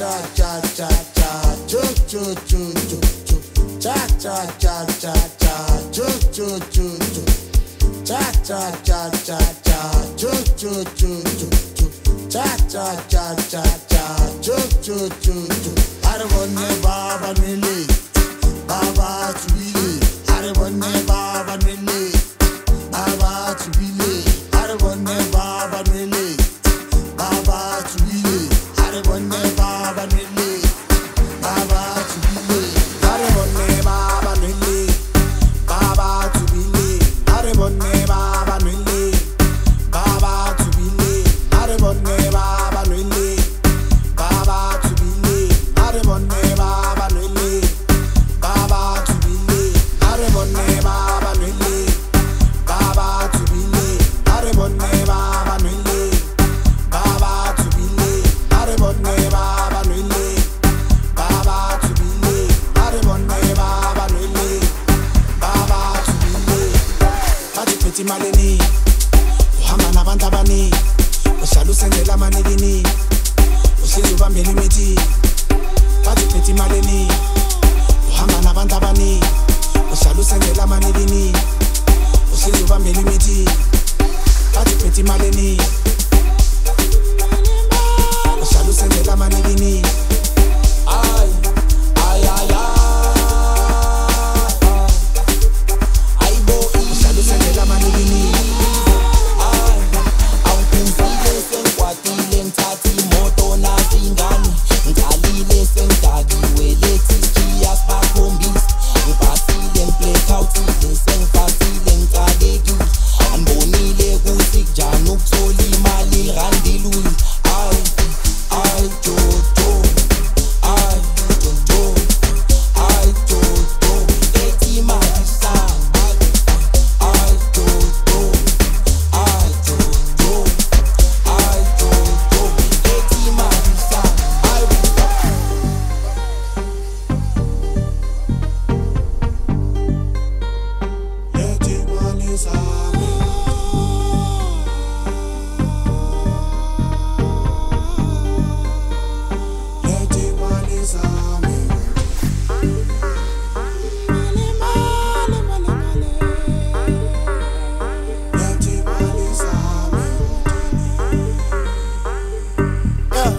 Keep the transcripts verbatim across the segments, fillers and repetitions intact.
cha cha cha, choo choo choo choo choo, cha cha cha cha cha, choo choo choo choo, cha cha cha cha cha, choo choo choo choo choo, cha cha cha cha cha, choo choo choo choo. Arabonne baba nile, baba tubile, arabonne baba nile, baba tubile, arabonne baba nile, baba tubile, arabonne baba nile, baba tubile, arabonne baba nile, baba tubile, arabonne baba nile, baba tubile, arabonne baba nile, baba tubile, arabonne baba nile, baba tubile, arabonne baba nile, baba tubile, arabonne baba nile, baba tubile, arabonne baba nile, baba tubile, arabonne baba nile, baba tubile. Bathi phethi malini, uhamba nabantu abani, uhlala usenzela amanilini, uhlezi ubambela imithi. Bathi phethi malini, uhamba nabantu abani, uhlala usenzela amanilini, uhlezi ubambela imithi. Bathi phethi malini, uhlala usenzela amanilini. Ay, ay, ay, ay, ay bo, uhlala usenzela amanilini. Ay, awuphuzile sengikwatile ngithatha imoto nazi ingane, ngicalile sengidakiwe lethi skiyas bakhombisa, ngibhasile ngiblackouthile sengifasile ngicalekile, angibonile ukuthi kunjani ukuthola imali irandilule. Ay, ay jojo, ay jojo, ay jojo, ethi imali sami. Ay jojo, ay jojo, ay jojo, ethi imali sami. Ay ethi imali sami. Ethi imali sami. Mali, mali, mali, mali. Ethi imali sami. Yeah.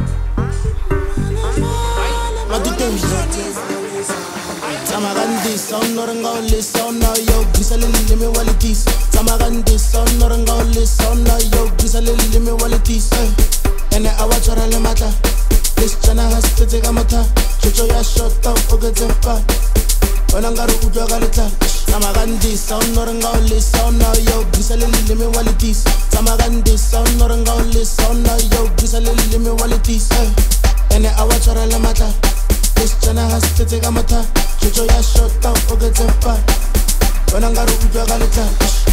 Tamagandi son norangoli son no yo gisalili me walitis. Tamagandi son norangoli son no yo gisalili me walitis. Ene awachara le mata. This chana has to take a mata. Chucho ya shot up for good temper. Wanangaru uja galita. Tamagandi son norangoli son no yo gisalili me walitis. Tamagandi son norangoli son no yo gisalili me walitis. Ene awachara le mata. This chana has to take a mata. Chucho ya shot up for good temper. Wanangaru uja galita.